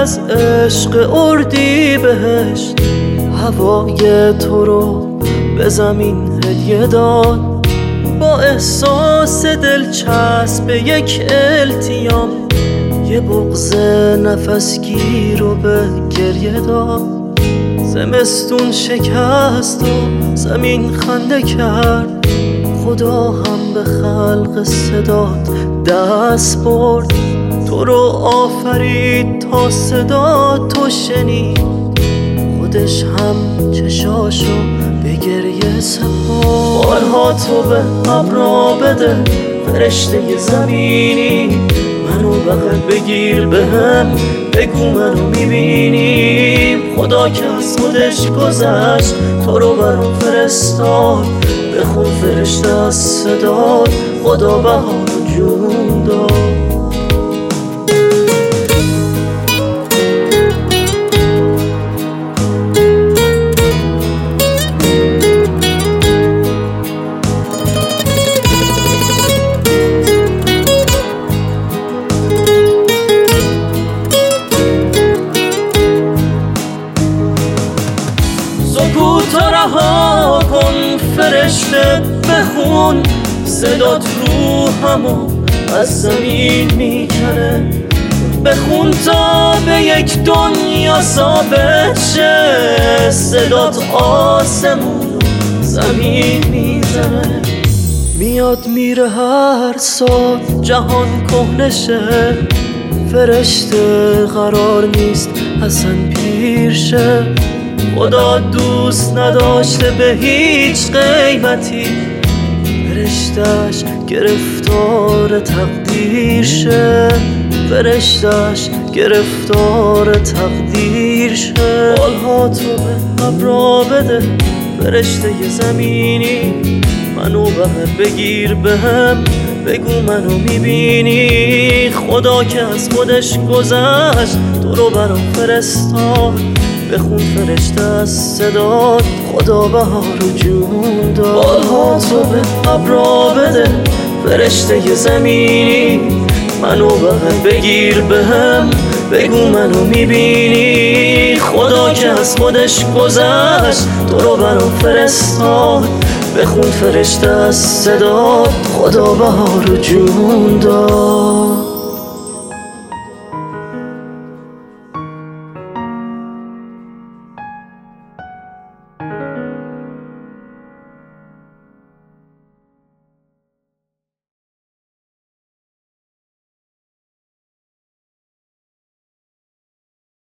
از عشق اردی بهشت، هوای تو رو به زمین هدیه داد. با احساس دلچسب یک التیام، یه بغض نفسگیر رو به گریه داد. زمستون شکست و زمین خنده کرد، خدا هم به خلق صدات دست برد. تو رو آفرید تا صدا تو شنید، خودش هم چشاشو به گریه سپرد. بارها تو به ابرا بده فرشته زمینی، منو بغل بگیر بهم بگو منو میبینی. خدا که از خودش گذشت تو رو برام فرستاد، بخون فرشته از صداد خدا بهار و جون داد. سکوت رها کن فرشته بخون، صدات روحمو از زمین میکنه. بخون تا به یک دنیا ثابت شه، صدات آسمون زمین میزنه. میاد میره هر سال جهان کهنه شه، فرشته قرار نیست اصلا پیر شه. خدا دوست نداشته به هیچ قیمتی فرشتش گرفتار تقدیر شه، فرشتش گرفتار تقدیر شه. بالها تو به ابرا بده فرشته زمینی، منو بغل بگیر بهم بگو منو میبینی. خدا که از خودش گذشت تو رو برام فرستاد، بخون فرشته از صداد خدا بهار و جون داد. بالها تو به ابرا بده فرشته زمینی، منو بغل بگیر بهم بگو منو میبینی. خدا که از خودش گذشت تو رو برام فرستاد، بخون فرشته از صداد خدا بهار و جون داد.